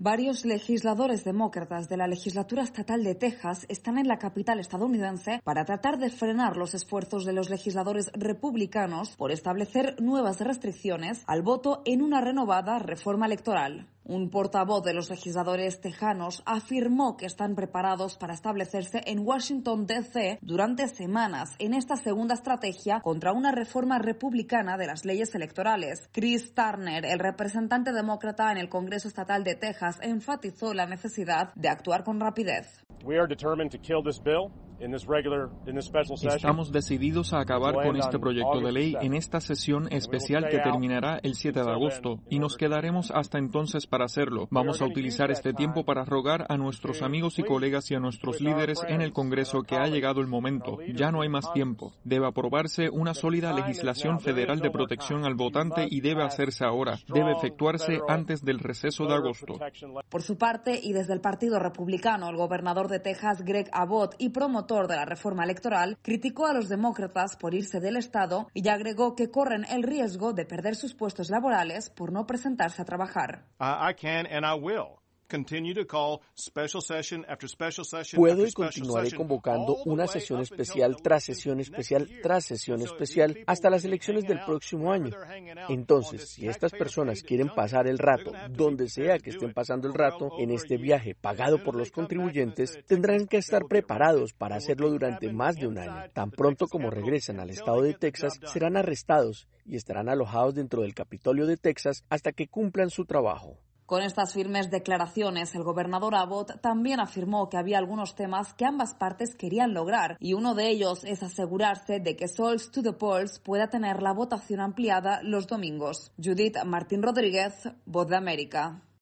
Varios legisladores demócratas de la legislatura estatal de Texas están en la capital estadounidense para tratar de frenar los esfuerzos de los legisladores republicanos por establecer nuevas restricciones al voto en una renovada reforma electoral. Un portavoz de los legisladores tejanos afirmó que están preparados para establecerse en Washington, D.C. durante semanas en esta segunda estrategia contra una reforma republicana de las leyes electorales. Chris Turner, el representante demócrata en el Congreso Estatal de Texas, enfatizó la necesidad de actuar con rapidez. Estamos decididos a acabar con este proyecto de ley en esta sesión especial que terminará el 7 de agosto y nos quedaremos hasta entonces para hacerlo. Vamos a utilizar este tiempo para rogar a nuestros amigos y colegas y a nuestros líderes en el Congreso que ha llegado el momento. Ya no hay más tiempo. Debe aprobarse una sólida legislación federal de protección al votante y debe hacerse ahora. Debe efectuarse antes del receso de agosto. Por su parte, y desde el Partido Republicano, el gobernador de Texas, Greg Abbott, y promotor de la reforma electoral, criticó a los demócratas por irse del estado y agregó que corren el riesgo de perder sus puestos laborales por no presentarse a trabajar. Puedo y continuaré convocando una sesión especial tras sesión especial tras sesión especial hasta las elecciones del próximo año. Entonces, si estas personas quieren pasar el rato, donde sea que estén pasando el rato, en este viaje pagado por los contribuyentes, tendrán que estar preparados para hacerlo durante más de un año. Tan pronto como regresen al estado de Texas, serán arrestados y estarán alojados dentro del Capitolio de Texas hasta que cumplan su trabajo. Con estas firmes declaraciones, el gobernador Abbott también afirmó que había algunos temas que ambas partes querían lograr, y uno de ellos es asegurarse de que Souls to the Polls pueda tener la votación ampliada los domingos. Judith Martín Rodríguez, Voz de América.